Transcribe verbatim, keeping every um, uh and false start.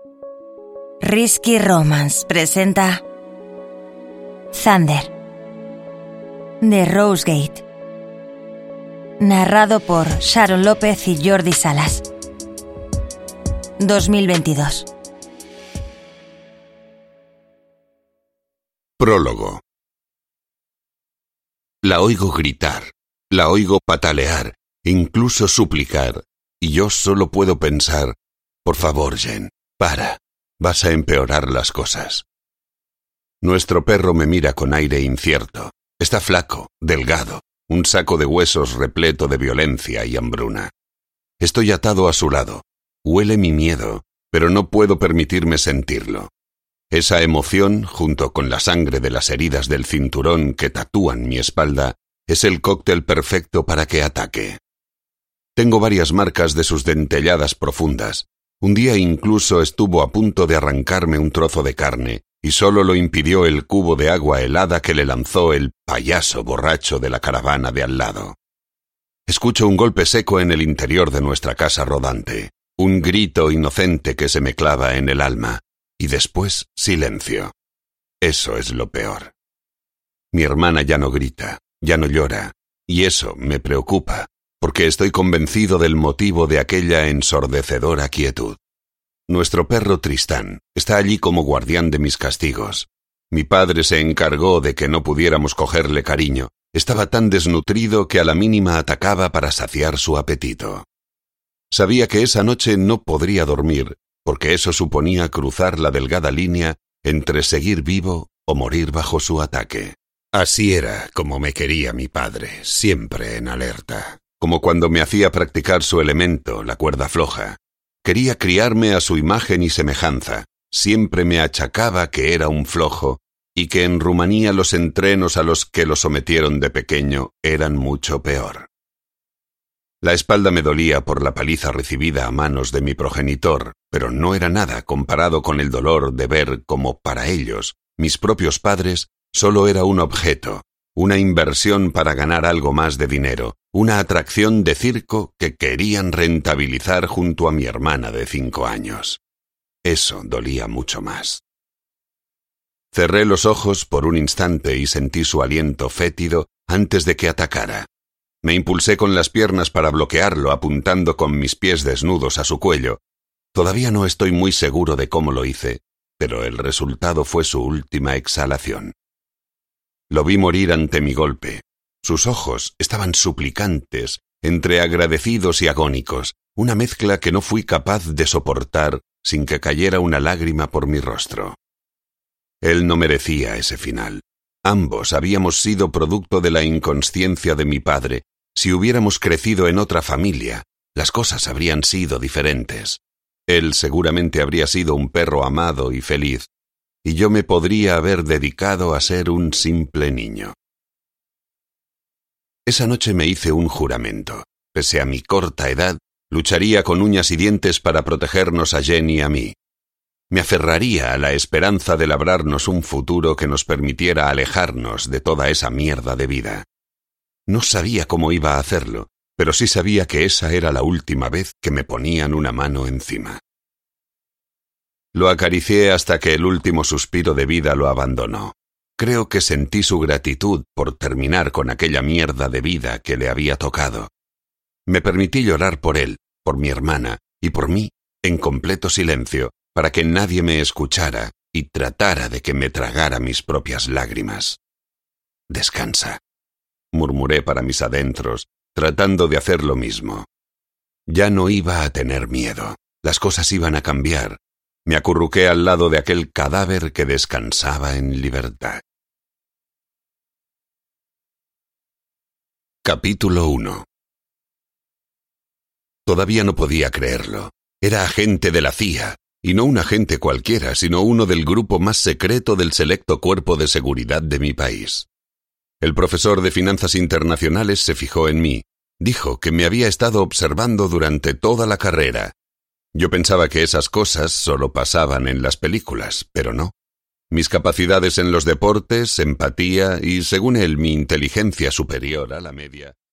Risky Romance presenta Thunder de Rosegate, narrado por Sharon López y Jordi Salas. dos mil veintidós. Prólogo. La oigo gritar, la oigo patalear, incluso suplicar, y yo solo puedo pensar: por favor, Jen, para, vas a empeorar las cosas. Nuestro perro me mira con aire incierto. Está flaco, delgado, un saco de huesos repleto de violencia y hambruna. Estoy atado a su lado. Huele mi miedo, pero no puedo permitirme sentirlo. Esa emoción, junto con la sangre de las heridas del cinturón que tatúan mi espalda, es el cóctel perfecto para que ataque. Tengo varias marcas de sus dentelladas profundas. Un día incluso estuvo a punto de arrancarme un trozo de carne, y solo lo impidió el cubo de agua helada que le lanzó el payaso borracho de la caravana de al lado. Escucho un golpe seco en el interior de nuestra casa rodante, un grito inocente que se me clava en el alma, y después silencio. Eso es lo peor. Mi hermana ya no grita, ya no llora, y eso me preocupa, porque estoy convencido del motivo de aquella ensordecedora quietud. Nuestro perro Tristán está allí como guardián de mis castigos. Mi padre se encargó de que no pudiéramos cogerle cariño. Estaba tan desnutrido que a la mínima atacaba para saciar su apetito. Sabía que esa noche no podría dormir, porque eso suponía cruzar la delgada línea entre seguir vivo o morir bajo su ataque. Así era como me quería mi padre, siempre en alerta. Como cuando me hacía practicar su elemento, la cuerda floja. Quería criarme a su imagen y semejanza. Siempre me achacaba que era un flojo y que en Rumanía los entrenos a los que lo sometieron de pequeño eran mucho peor. La espalda me dolía por la paliza recibida a manos de mi progenitor, pero no era nada comparado con el dolor de ver cómo para ellos, mis propios padres, solo era un objeto, una inversión para ganar algo más de dinero, una atracción de circo que querían rentabilizar junto a mi hermana de cinco años. Eso dolía mucho más. Cerré los ojos por un instante y sentí su aliento fétido antes de que atacara. Me impulsé con las piernas para bloquearlo, apuntando con mis pies desnudos a su cuello. Todavía no estoy muy seguro de cómo lo hice, pero el resultado fue su última exhalación. Lo vi morir ante mi golpe. Sus ojos estaban suplicantes, entre agradecidos y agónicos, una mezcla que no fui capaz de soportar sin que cayera una lágrima por mi rostro. Él no merecía ese final. Ambos habíamos sido producto de la inconsciencia de mi padre. Si hubiéramos crecido en otra familia, las cosas habrían sido diferentes. Él seguramente habría sido un perro amado y feliz, y yo me podría haber dedicado a ser un simple niño. Esa noche me hice un juramento. Pese a mi corta edad, lucharía con uñas y dientes para protegernos a Jen y a mí. Me aferraría a la esperanza de labrarnos un futuro que nos permitiera alejarnos de toda esa mierda de vida. No sabía cómo iba a hacerlo, pero sí sabía que esa era la última vez que me ponían una mano encima. Lo acaricié hasta que el último suspiro de vida lo abandonó. Creo que sentí su gratitud por terminar con aquella mierda de vida que le había tocado. Me permití llorar por él, por mi hermana y por mí, en completo silencio, para que nadie me escuchara y tratara de que me tragara mis propias lágrimas. «Descansa», murmuré para mis adentros, tratando de hacer lo mismo. Ya no iba a tener miedo. Las cosas iban a cambiar. Me acurruqué al lado de aquel cadáver que descansaba en libertad. Capítulo uno. Todavía no podía creerlo. Era agente de la C I A. Y no un agente cualquiera, sino uno del grupo más secreto del selecto cuerpo de seguridad de mi país. El profesor de finanzas internacionales se fijó en mí. Dijo que me había estado observando durante toda la carrera. Yo pensaba que esas cosas solo pasaban en las películas, pero no. Mis capacidades en los deportes, empatía y, según él, mi inteligencia superior a la media